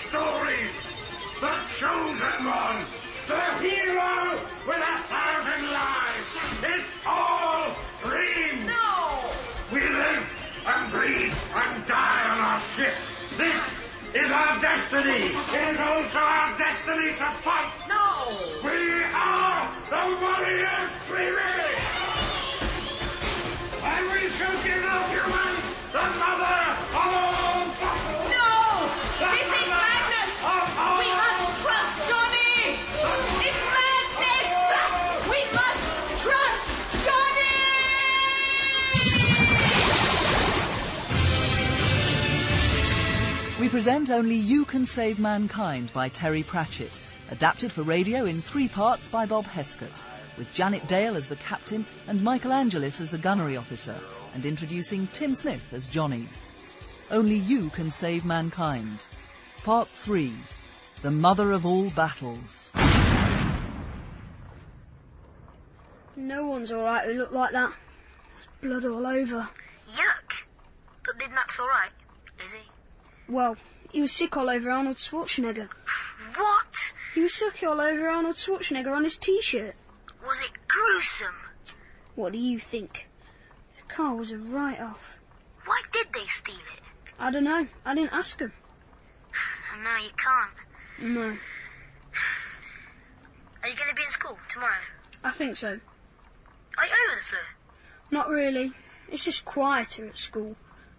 stories. The chosen one, the hero with 1,000 lives. It's all dream. No! We live and breathe and die on our ship. This is our destiny. It is also our destiny to fight. No! We are the warriors dreaming. And we shall give our humans the mother of all battles. No! The This is mother madness! of all We must trust Johnny! It's madness! We must trust Johnny! We present Only You Can Save Mankind by Terry Pratchett, adapted for radio in 3 parts by Bob Heskett, with Janet Dale as the captain and Michael Angelis as the gunnery officer, and introducing Tim Smith as Johnny. Only You Can Save Mankind. Part 3. The Mother of All Battles. No one's all right who looked like that. There's blood all over. Yuck. But Big Mac's all right, is he? Well, he was sick all over Arnold Schwarzenegger. What? He was sick all over Arnold Schwarzenegger on his T-shirt. Was it gruesome? What do you think? The car was a write-off. Why did they steal it? I don't know. I didn't ask him. And now you can't. No, Are you going to be in school tomorrow? I think so. Are you over the flu? Not really. It's just quieter at school.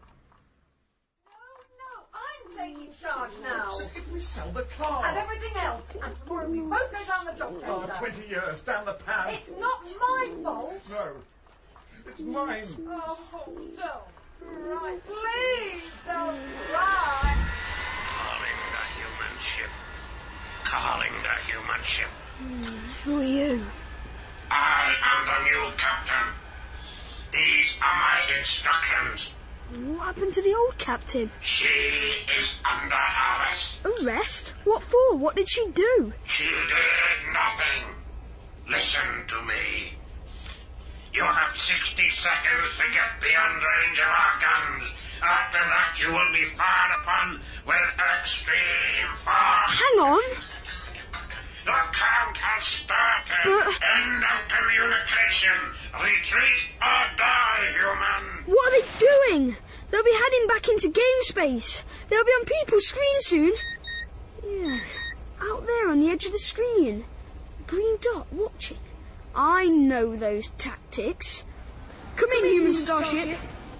No, I'm taking charge now. If we sell the car. And everything else. And tomorrow we both go down the job Oh, centre. 20 years down the pan. It's not my fault. No, it's mine. Oh, don't cry. Please don't cry. Calling the human ship. Calling the human ship. Who are you? I am the new captain. These are my instructions. What happened to the old captain? She is under arrest. Arrest? What for? What did she do? She did nothing. Listen to me. You have 60 seconds to get beyond range of our guns. After that, you will be fired upon with extreme force. Hang on. The count has started. But- End of communication. Retreat or die, human. What are they doing? They'll be heading back into game space. They'll be on people's screens soon. Yeah, out there on the edge of the screen. A green dot watching. I know those tactics. Come in, human starship.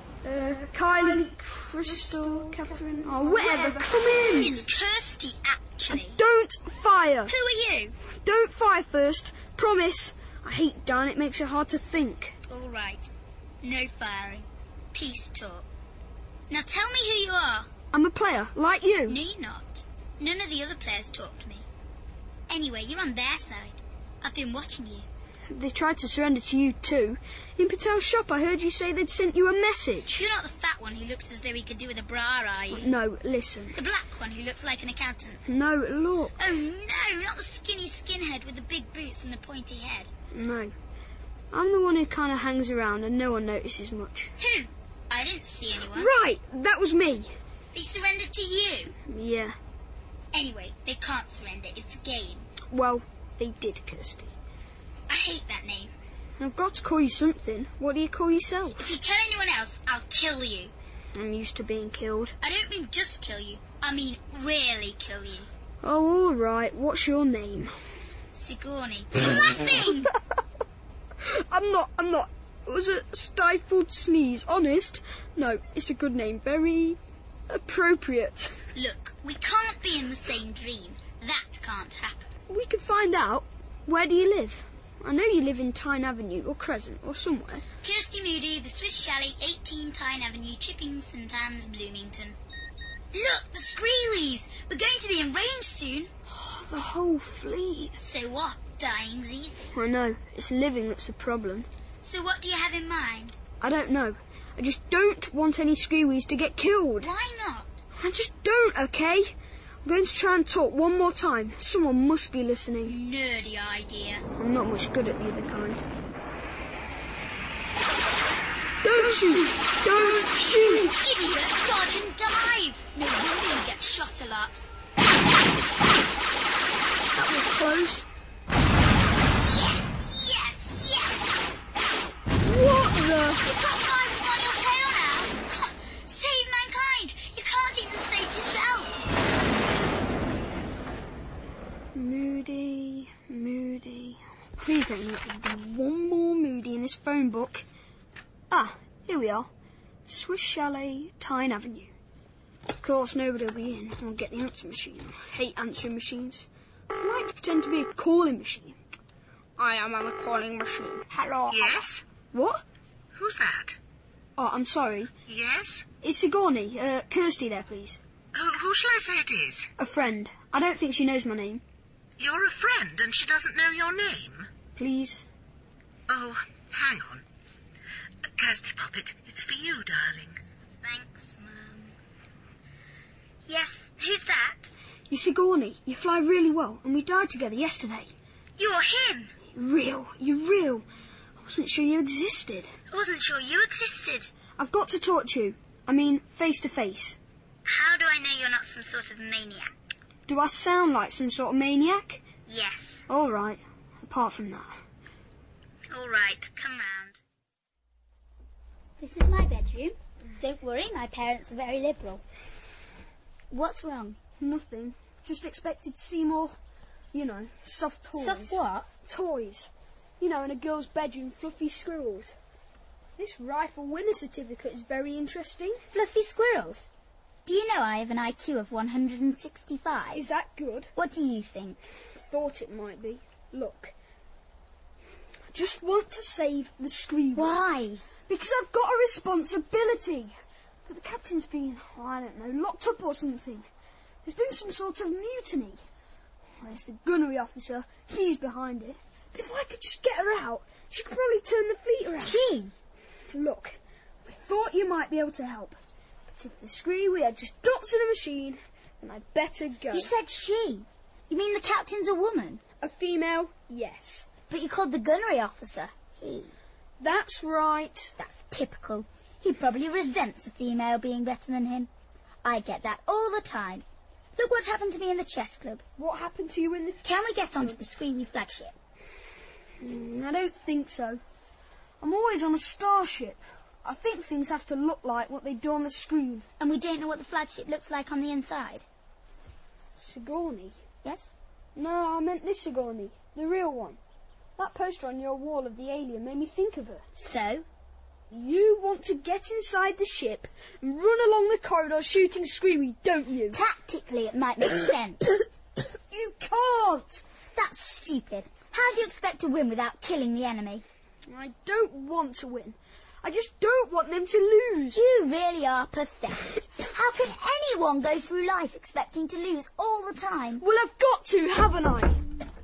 Kylie, Crystal, Catherine, or whatever, come in. It's Kirsty, actually. Don't fire. Who are you? Don't fire first. Promise. I hate Dan, it makes it hard to think. All right. No firing. Peace talk. Now tell me who you are. I'm a player, like you. No, you're not. None of the other players talk to me. Anyway, you're on their side. I've been watching you. They tried to surrender to you too. In Patel's shop, I heard you say they'd sent you a message. You're not the fat one who looks as though he could do with a bra, are you? No, listen. The black one who looks like an accountant. No, look. Oh no, not the skinny skinhead with the big boots and the pointy head. No. I'm the one who kind of hangs around and no one notices much. Who? I didn't see anyone. Right, that was me. They surrendered to you. Yeah, Anyway, they can't surrender. It's a game. well, they did, Kirsty. I hate that name. I've got to call you something. What do you call yourself? If you tell anyone else, I'll kill you. I'm used to being killed. I don't mean just kill you. I mean really kill you. Oh, all right. What's your name? Sigourney. Nothing! I'm not. It was a stifled sneeze, honest. No, it's a good name. Very appropriate. Look, we can't be in the same dream. That can't happen. We could find out. Where do you live? I know you live in Tyne Avenue or Crescent or somewhere. Kirsty Moody, the Swiss Chalet, 18 Tyne Avenue, Chipping St Anne's, Bloomington. Look, the Screewies! We're going to be in range soon. Oh, the whole fleet. So what? Dying's easy. I know. It's living that's the problem. So what do you have in mind? I don't know. I just don't want any Screewies to get killed. Why not? I just don't, okay? I'm going to try and talk one more time. Someone must be listening. Nerdy idea. I'm not much good at the other kind. Don't shoot! Don't shoot! Idiot, dodge and dive! No wonder you get shot a lot. Please don't let there be one more Moody in this phone book. Ah, here we are. Swiss Chalet, Tyne Avenue. Of course, nobody will be in. I'll get the answer machine. I hate answering machines. I like to pretend to be a calling machine. I am on a calling machine. Hello. Yes? What? Who's that? Oh, I'm sorry. Yes? It's Sigourney. Kirsty there, please. Who shall I say it is? A friend. I don't think she knows my name. You're a friend and she doesn't know your name? Please. Oh, hang on. Kirsty Poppet, it's for you, darling. Thanks, Mum. Yes, who's that? You're Sigourney. You fly really well, and we died together yesterday. You're him. Real. You're real. I wasn't sure you existed. I wasn't sure you existed. I've got to talk to you. I mean, face to face. How do I know you're not some sort of maniac? Do I sound like some sort of maniac? Yes. All right. Apart from that. All right, come round. This is my bedroom. Don't worry, my parents are very liberal. What's wrong? Nothing. Just expected to see more, soft toys. Soft what? Toys. In a girl's bedroom, fluffy squirrels. This rifle winner certificate is very interesting. Fluffy squirrels? Do you know I have an IQ of 165? Is that good? What do you think? Thought it might be. Look. I just want to save the screamer. Why? Because I've got a responsibility. But the captain's been, locked up or something. There's been some sort of mutiny. There's the gunnery officer. He's behind it. But if I could just get her out, she could probably turn the fleet around. She? Look, I thought you might be able to help. But if the screwy are just dots in a machine, then I'd better go. You said she. You mean the captain's a woman? A female, yes. But you called the gunnery officer he. That's right. That's typical. He probably resents a female being better than him. I get that all the time. Look what's happened to me in the chess club. What happened to you in the... Can we get onto the Screevy flagship? I don't think so. I'm always on a starship. I think things have to look like what they do on the screen. And we don't know what the flagship looks like on the inside. Sigourney? Yes? No, I meant this Sigourney. The real one. That poster on your wall of the alien made me think of her. So? You want to get inside the ship and run along the corridor shooting Screamy, don't you? Tactically, it might make sense. You can't! That's stupid. How do you expect to win without killing the enemy? I don't want to win. I just don't want them to lose. You really are pathetic. How can anyone go through life expecting to lose all the time? Well, I've got to, haven't I?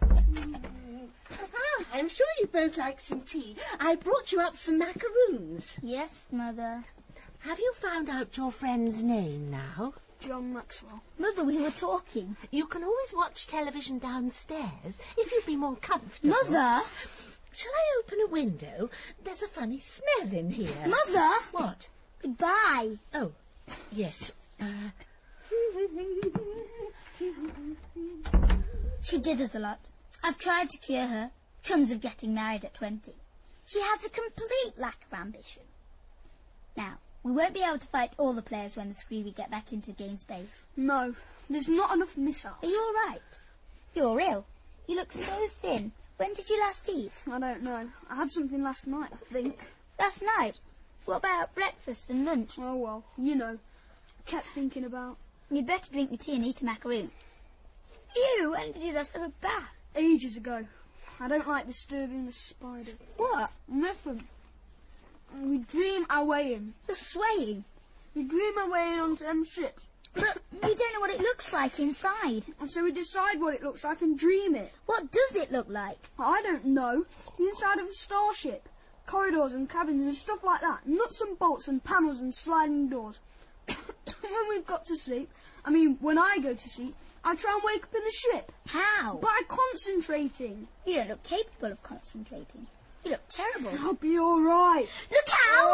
I'm sure you both like some tea. I brought you up some macaroons. Yes, Mother. Have you found out your friend's name now? John Maxwell. Mother, we were talking. You can always watch television downstairs if you'd be more comfortable. Mother! Shall I open a window? There's a funny smell in here. Mother! What? Goodbye. Oh, yes. She dithers a lot. I've tried to cure her. Comes of getting married at 20. She has a complete lack of ambition. Now, we won't be able to fight all the players when the Screevy get back into game space. No, there's not enough missiles. Are you all right? You're ill. You look so thin. When did you last eat? I don't know. I had something last night, I think. Last night? What about breakfast and lunch? Oh, well, kept thinking about... You'd better drink your tea and eat a macaroon. Ew, when did you last have a bath? Ages ago. I don't like disturbing the spider. What? Nothing. We dream our way in. You're swaying. We dream our way in onto them ships. But we don't know what it looks like inside. And so we decide what it looks like and dream it. What does it look like? I don't know. The inside of a starship. Corridors and cabins and stuff like that. Nuts and bolts and panels and sliding doors. When we've got to sleep, when I go to sleep, I try and wake up in the ship. How? By concentrating. You don't look capable of concentrating. You look terrible. I'll be all right. Look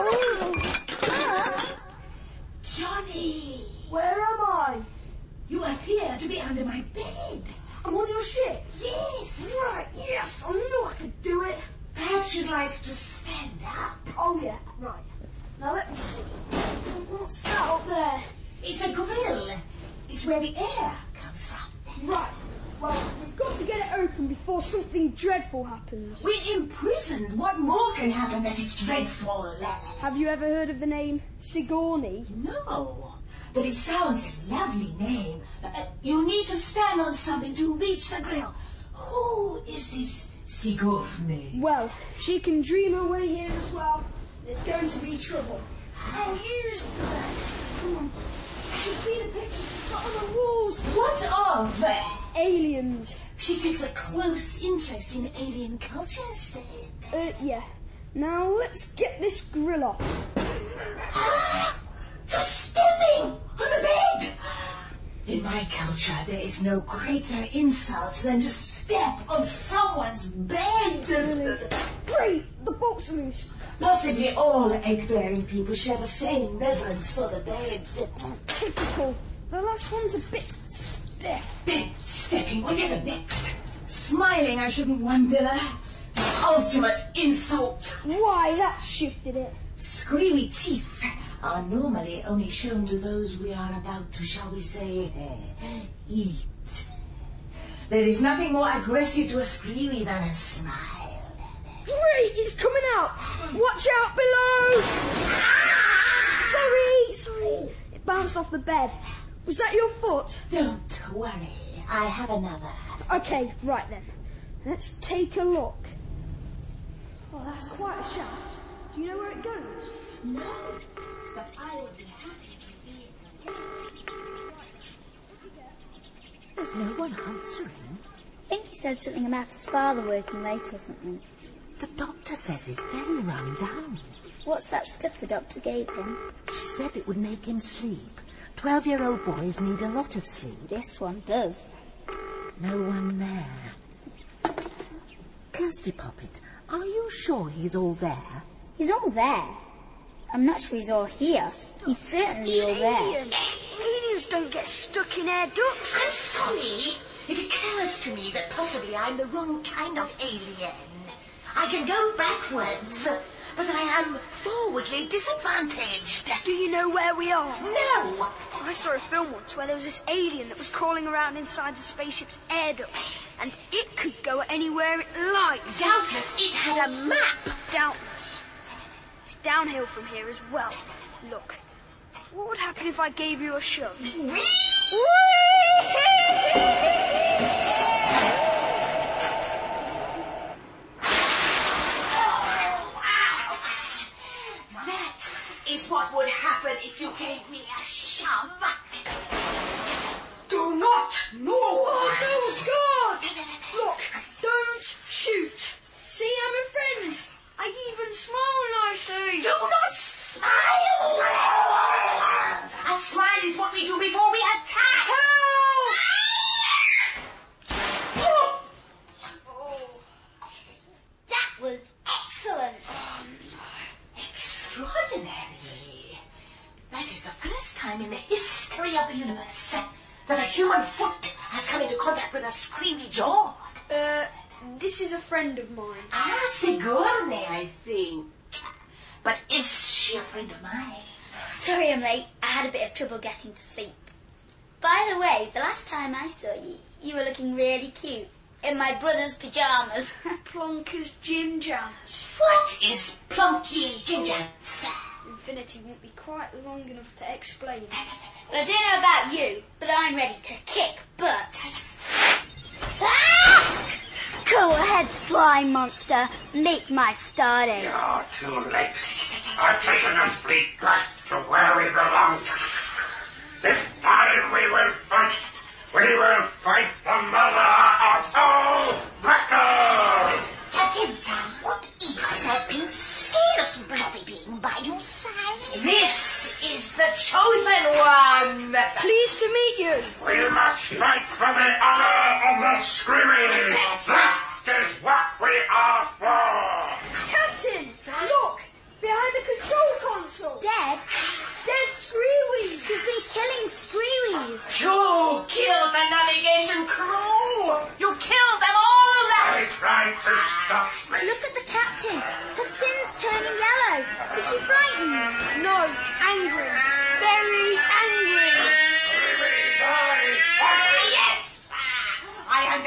out! Johnny! Where am I? You appear to be under my bed. I'm on your ship. Yes. Right, yes. I knew I could do it. Perhaps you'd like to stand up. Oh, yeah, right. Now let me see. What's that up there? It's a grill. It's where the air comes from. Right. Well, we've got to get it open before something dreadful happens. We're imprisoned. What more can happen that is dreadful? Have you ever heard of the name Sigourney? No, but it sounds a lovely name. You need to stand on something to reach the grill. Who is this Sigourney? Well, she can dream her way here as well. There's going to be trouble. I'll use that. Come on. You can see the pictures she's got on the walls. What of? Aliens. She takes a close interest in alien cultures, then. Yeah. Now let's get this grill off. You're stepping on the bed! In my culture, there is no greater insult than to step on someone's bed. Great! The bolt's loose. Possibly all egg-bearing people share the same reverence for the bed. Typical. The last one's a bit stiff. Bed stepping, whatever next. Smiling, I shouldn't wonder. Ultimate insult. Why, that's shifted it. Screamy teeth are normally only shown to those we are about to, shall we say, eat. There is nothing more aggressive to a screamy than a smile. Great, it's coming out. Watch out below. Sorry. It bounced off the bed. Was that your foot? Don't worry, I have another. Okay, right then. Let's take a look. Oh, that's quite a shaft. Do you know where it goes? No, but I would be happy to be again. There's no one answering. I think he said something about his father working late or something. The doctor says he's very run down. What's that stuff the doctor gave him? She said it would make him sleep. 12-year-old boys need a lot of sleep. This one does. No one there. Kirsty Poppet, are you sure he's all there? He's all there. I'm not sure he's all here. He's certainly all there. Aliens don't get stuck in air ducts. I'm sorry. It occurs to me that possibly I'm the wrong kind of alien. I can go backwards, but I am forwardly disadvantaged. Do you know where we are? No! I saw a film once where there was this alien that was crawling around inside the spaceship's air ducts, and it could go anywhere it liked. Doubtless it had a map. Doubtless. It's downhill from here as well. Look, what would happen if I gave you a shove? That is what would happen if you gave me a shove. Do not move! Oh, God! Look, don't shoot. See, I'm a friend. I even smile nicely. Do not smile! A smile is what we do before we attack. Help! That was excellent. Extraordinary. That is the first time in the history of the universe that a human foot has come into contact with a screamy jaw. This is a friend of mine. Ah, Sigourney, I think. But is she a friend of mine? Sorry I'm late. I had a bit of trouble getting to sleep. By the way, the last time I saw you, you were looking really cute. In my brother's pyjamas. Plonker's Jim Jams. What is Plunky Ginjams? Infinity won't be quite long enough to explain. Well, I don't know about you, but I'm ready to kick butt. Ah! Go ahead, slime monster. Make my starting. You're too late. I've taken us fleet back to where we belong. This time we will fight. We will fight the mother of all records. Captain Sam, what is that pink scales fluffy being by your side? This is the chosen one. Pleased to meet you. We must fight for the honor of the Screaming. That is what we are for. Captain, look! Behind the control console. Dead? Dead Screewies. He's been killing Screewies. You killed the navigation crew. You killed them all. They tried to stop me. Look at the captain. Her skin's turning yellow. Is she frightened? No, angry. Very angry. Yes. I am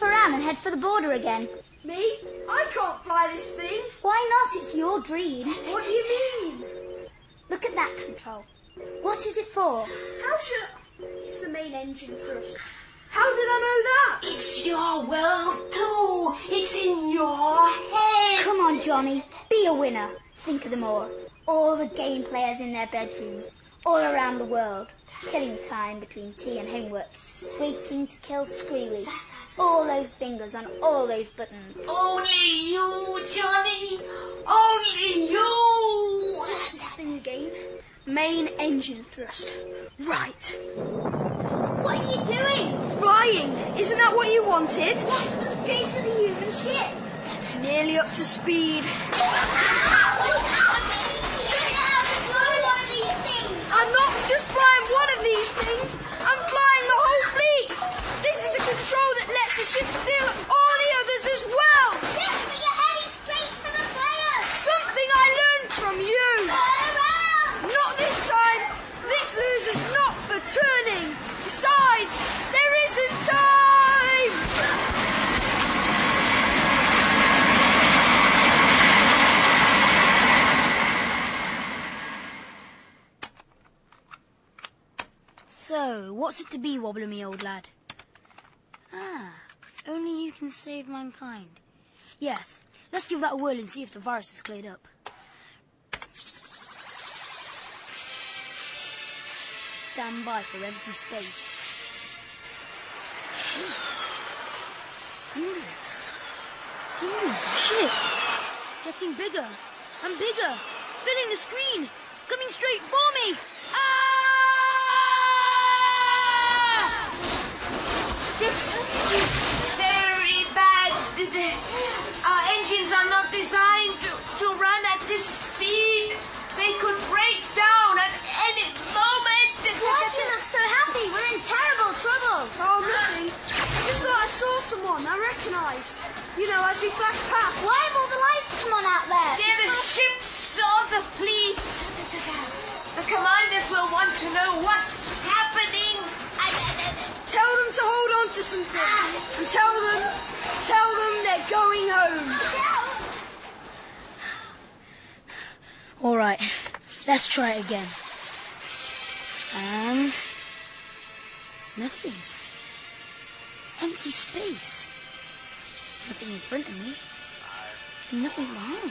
around and head for the border again? Me? I can't fly this thing. Why not? It's your dream. What do you mean? Look at that control. What is it for? How should I... It's the main engine thrust. How did I know that? It's your world too. It's in your head. Come on, Johnny. Be a winner. Think of them all the game players in their bedrooms, all around the world, killing time between tea and homework, waiting to kill Screwy. All those fingers on all those buttons. Only you, Johnny. Only you. What's this thing again? Main engine thrust. Right. What are you doing? Flying. Isn't that what you wanted? Let's go straight to the human ship. Nearly up to speed. I'm not just flying one of these things. I'm flying the whole fleet. This is a control that lets the ship steal all the others as well. Yes, but you're heading straight for the players. Something I learned from you. Turn around. Not this time. This loser's not for turning. Besides, there isn't time. So, what's it to be, Wobbler, me old lad? Only you can save mankind. Yes, let's give that a whirl and see if the virus is cleared up. Stand by for empty space. Ships. Hundreds of ships. Getting bigger and bigger. Filling the screen. Coming straight for me. This is very bad. Our engines are not designed to run at this speed. They could break down at any moment. Why do you look so happy? We're in terrible trouble. Oh, nothing. I just thought I saw someone I recognised. You know, as we flashed past. Why have all the lights come on out there? They're the ships of the fleet. The commanders will want to know what's happening. Tell them to hold on to something. And tell them they're going home. All right, let's try it again. And nothing. Empty space. Nothing in front of me. Nothing behind.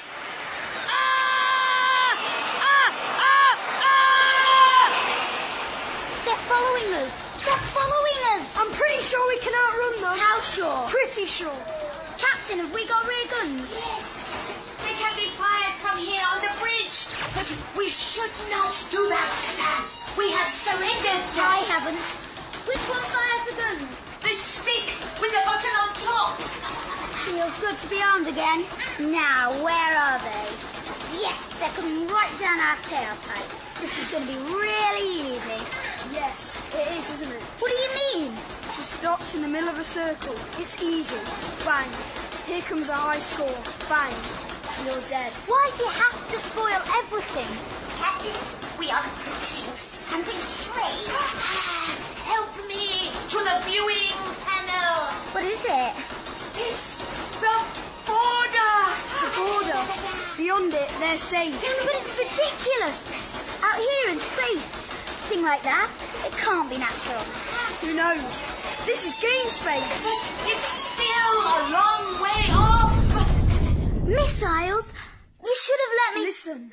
They're following us. They're following us. I'm pretty sure we can outrun them. How sure? Pretty sure. Captain, have we got rear guns? Yes, they can be fired from here on the bridge. But we should not do that, Suzanne. We have surrendered. I haven't. Which one fires the guns? The stick with the button on top. Feels good to be armed again. Now, where are they? Yes, they're coming right down our tailpipe. This is going to be really easy. Yes, it is, isn't it? What do you mean? Just dots in the middle of a circle. It's easy. Bang. Here comes a high score. Bang. You're dead. Why do you have to spoil everything? Captain, we are approaching something strange. Help me to the viewing panel. What is it? It's the border. The border. Beyond it, they're safe. But it's ridiculous. Out here in space. Thing like that, it can't be natural. Who knows? This is game space. But it's still a long way off. Missiles? You should have let me... Listen.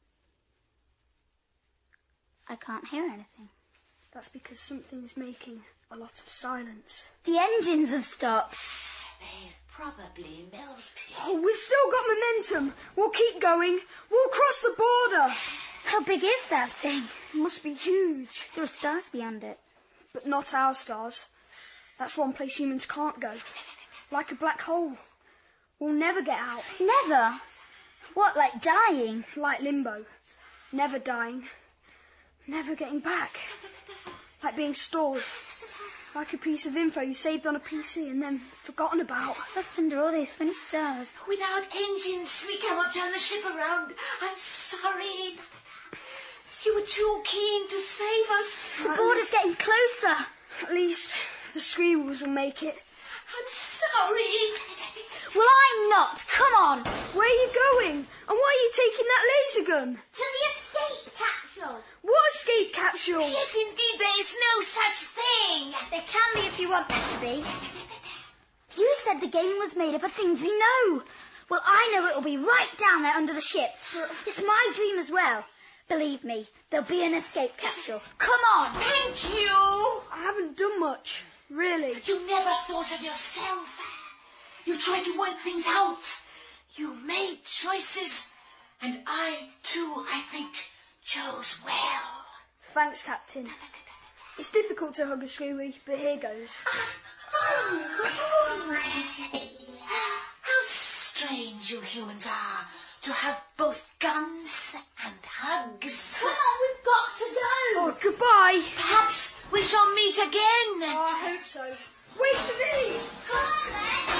I can't hear anything. That's because something's making a lot of silence. The engines have stopped. They've probably melted. Oh, we've still got momentum. We'll keep going. We'll cross the border. How big is that thing? It must be huge. There are stars beyond it. But not our stars. That's one place humans can't go. Like a black hole. We'll never get out. Never? What, like dying? Like limbo. Never dying. Never getting back. Like being stored. Like a piece of info you saved on a PC and then forgotten about. Lost under all these funny stars. Without engines, we cannot turn the ship around. I'm sorry. You were too keen to save us. The border's getting closer. At least the Screebles will make it. I'm sorry. Well, I'm not. Come on. Where are you going? And why are you taking that laser gun? To the escape capsule. What escape capsule? Yes, indeed, there is no such thing. There can be if you want there to be. You said the game was made up of things we know. Well, I know it'll be right down there under the ships. It's my dream as well. Believe me, there'll be an escape capsule. Come on. Thank you. I haven't done much, really. You never thought of yourself. You tried to work things out. You made choices. And I, too, I think, chose well. Thanks, Captain. It's difficult to hug a Screwy, but here goes. Oh, how strange you humans are to have both guns and hugs. Come on, we've got to go. Oh, goodbye. Perhaps we shall meet again. Oh, I hope so. Wait for me. Come on, then.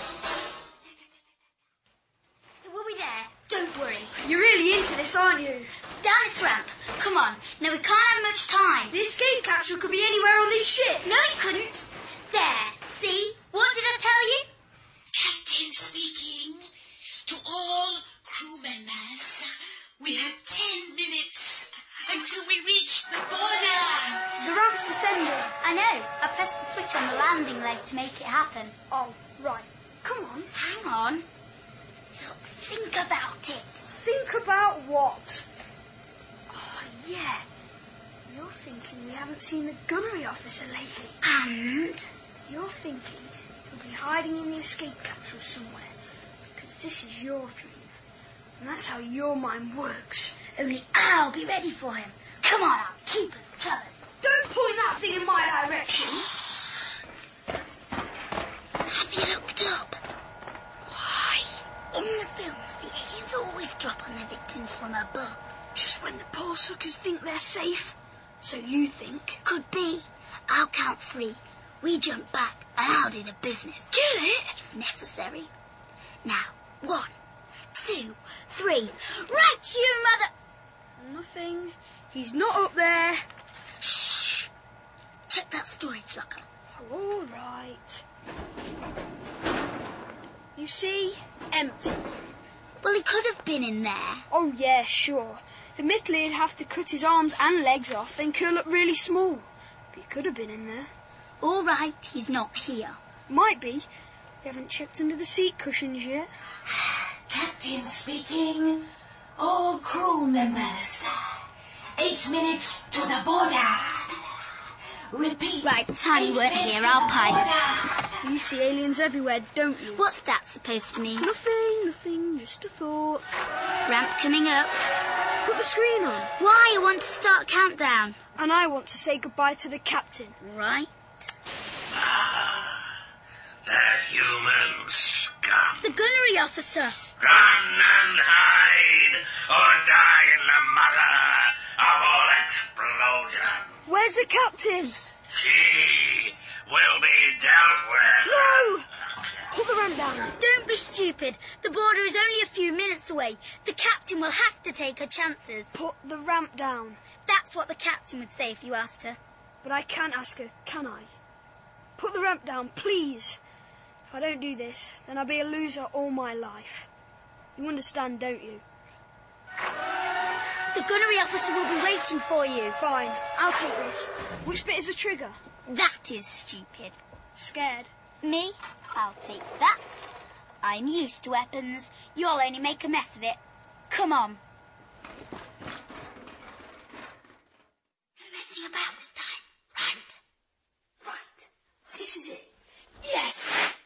We'll be there. Don't worry. You're really into this, aren't you? Down this ramp. Come on. Now, we can't have much time. The escape capsule could be anywhere on this ship. No, you couldn't. There. See? What did I tell you? Captain speaking. To all crew members, we have 10 minutes until we reach the border. The ramp's descending. I know. I pressed the switch on the landing leg to make it happen. Oh, right. Come on. Hang on. Think about it. Think about what? Oh, yeah. You're thinking we haven't seen the gunnery officer lately. And? You're thinking he'll be hiding in the escape capsule somewhere. Because this is your dream. And that's how your mind works. Only I'll be ready for him. Come on, I'll keep us covered. Don't point that thing in my direction. Have you looked up? Why? In the films, the aliens always drop on their victims from above. Just when the poor suckers think they're safe. So you think? Could be. I'll count 3. We jump back, and I'll do the business. Kill it? If necessary. Now, 1, 2, 3. Right, you mother... Nothing. He's not up there. Shh. Check that storage locker. All right. You see? Empty. Well, he could have been in there. Oh, yeah, sure. Admittedly, he'd have to cut his arms and legs off, then curl up really small. But he could have been in there. All right, he's not here. Might be. We haven't checked under the seat cushions yet. Captain speaking. All crew members. 8 minutes to the border. Repeat. Right, time you weren't here, I'll pipe. You see aliens everywhere, don't you? What's that supposed to mean? Nothing, just a thought. Ramp coming up. Put the screen on. Why? You want to start countdown? And I want to say goodbye to the captain. Right. That human scum. The gunnery officer. Run and hide, or die in the mother of all explosion. Where's the captain? She will be dealt with. No! Put the ramp down. Don't be stupid. The border is only a few minutes away. The captain will have to take her chances. Put the ramp down. That's what the captain would say if you asked her. But I can't ask her, can I? Put the ramp down, please. If I don't do this, then I'll be a loser all my life. You understand, don't you? The gunnery officer will be waiting for you. Fine, I'll take this. Which bit is the trigger? That is stupid. Scared. Me? I'll take that. I'm used to weapons. You'll only make a mess of it. Come on. No messing about this time. Right. This is it. Yes!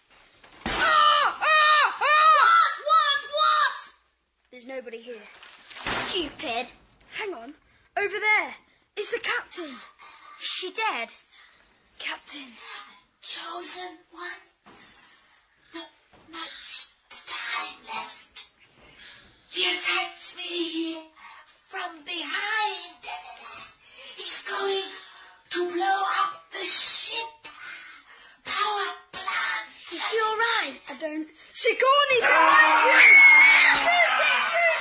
What? There's nobody here. Stupid. Hang on. Over there. It's the captain. Is she dead? Captain. Chosen one. Not much time left. He attacked me from behind. He's going to blow up the ship. Power plant. Is she all right? I don't... Sigourney, behind you! Shoot it!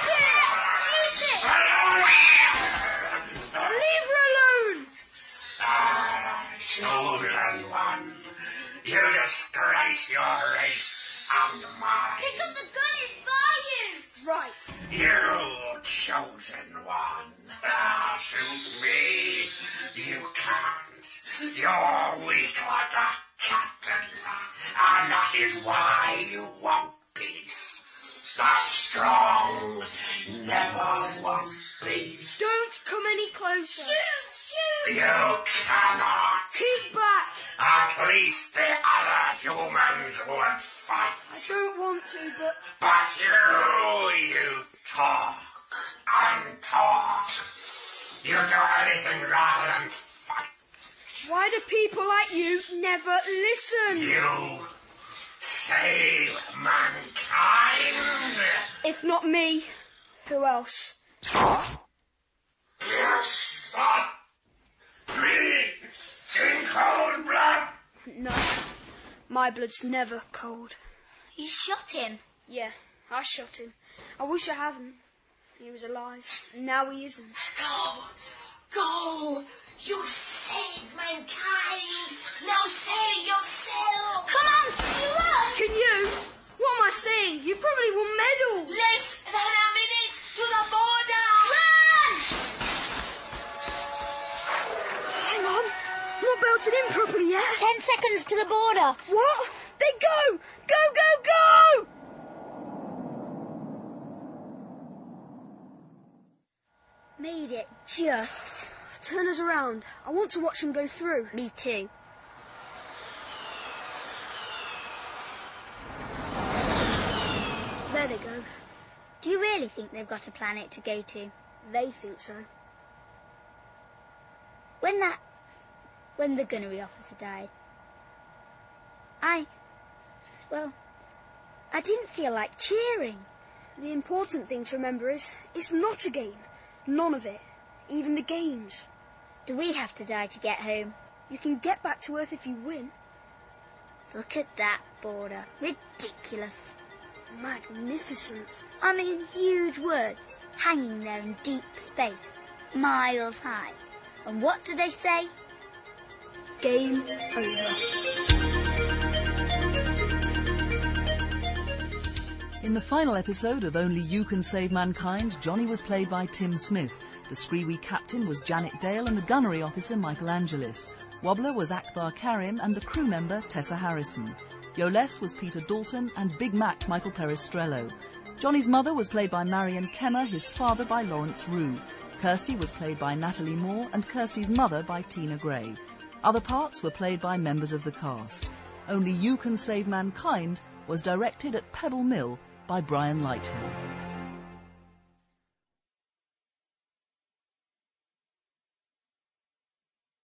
Leave her alone! Chosen one, you disgrace place your race and mine. Pick up the gun, it's by you! Right. You chosen one. Shoot me. You can't. You're weak like a captain. And that is why you want peace. The strong never want peace. Don't come any closer. Shoot! You cannot. Keep back. At least the other humans would fight. I don't want to, but But you talk and talk. You do anything rather than fight. why do people like you never listen? You save mankind. If not me, who else? You shot me in cold blood. No, my blood's never cold. You shot him. Yeah, I shot him. I wish I hadn't. He was alive. Now he isn't. Go! You saved mankind! Now save yourself! Come on, you run! Can you? What am I saying? You probably won medals. Less than a minute to the border! Run! Hang on. I'm not belted in properly yet. 10 seconds to the border. What? They go! Go, go, go! Made it just. Turn us around. I want to watch them go through. Me too. There they go. Do you really think they've got a planet to go to? They think so. When the gunnery officer died, I didn't feel like cheering. The important thing to remember is, it's not a game. None of it. Even the games. Do we have to die to get home? You can get back to Earth if you win. Look at that border. Ridiculous. Magnificent. I mean, huge words hanging there in deep space, miles high. And what do they say? Game over. In the final episode of Only You Can Save Mankind, Johnny was played by Tim Smith. The Screewee captain was Janet Dale and the gunnery officer Michael Angelis. Wobbler was Akbar Karim and the crew member Tessa Harrison. Yoless was Peter Dalton and Big Mac Michael Peristrello. Johnny's mother was played by Marion Kemmer, his father by Lawrence Rue. Kirsty was played by Natalie Moore and Kirsty's mother by Tina Gray. Other parts were played by members of the cast. Only You Can Save Mankind was directed at Pebble Mill by Brian Lighthill.